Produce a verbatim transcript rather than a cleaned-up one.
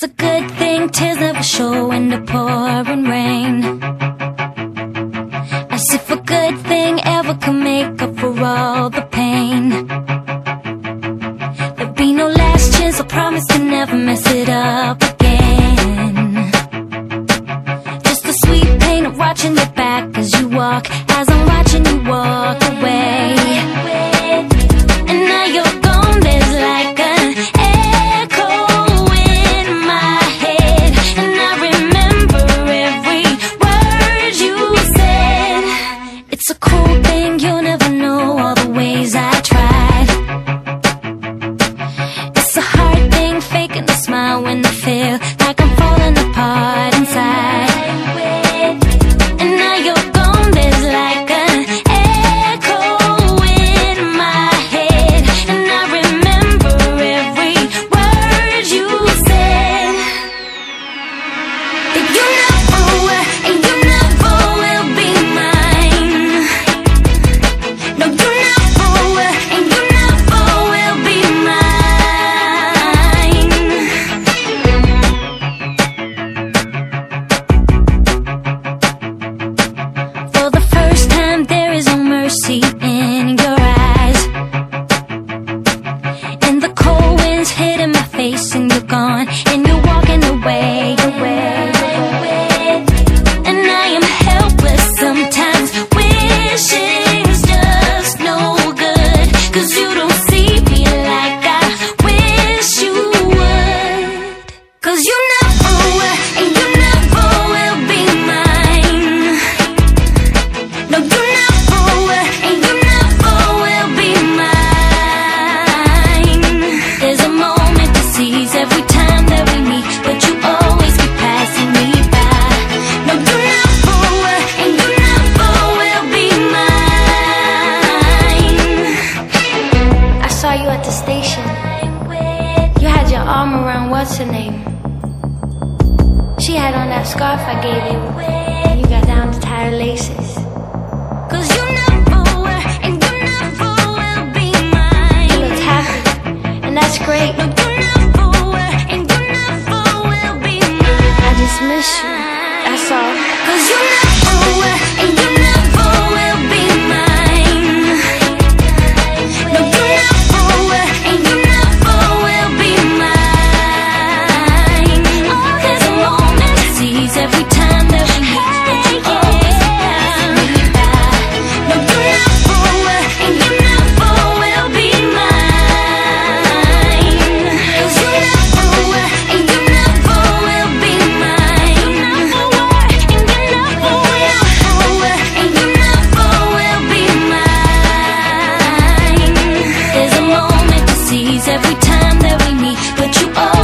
It's a good thing tears never show in the pouring rain. As if a good thing ever can make up for all the pain. There'll be no last chance, I promise to never mess it up again. Just the sweet pain of watching your back as you walk, as I'm watching you walk away. And now you're gone, there's like an echo in my head, and I remember every word you said. It's a cool thing, you'll never know all the ways I tried. It's a hard thing, faking a smile when I feel like I'm falling apart inside. And now you're gone, there's like an echo in my head, and I remember every word you said. That you never were, and you never will be mine. No, you never were, and you never will be mine. For the first time, there is no mercy in your eyes, and the cold winds hitting my face, and you're gone, and you're walking away, away. And I am helpless sometimes, wishing it's just no good, 'cause you don't see me like I wish you would. 'Cause you never were, and you never will be mine. No, you never were, and you never will be mine. There's a moment to seize every time that we meet, but you always keep passing me by. No, you never were, and you never will be mine. I saw you at the station. You had your arm around what's her name? She had on that scarf I gave you, and you got down to tie her laces. 'Cause you never were, and you never will be mine. You looked happy, and that's great. No, you never were, and you never will be mine. I just miss you, that's all. 'Cause you never were, and you never will be mine. No, you never were, and you never will be mine. Oh, there's a moment to seize every time that we meet, but you always pass me by. No, you never were, and you never will be mine. 'Cause you never were, and you never will be mine. You never were, and you never will. And you never will be mine. There's a moment to seize every time that we meet, but you always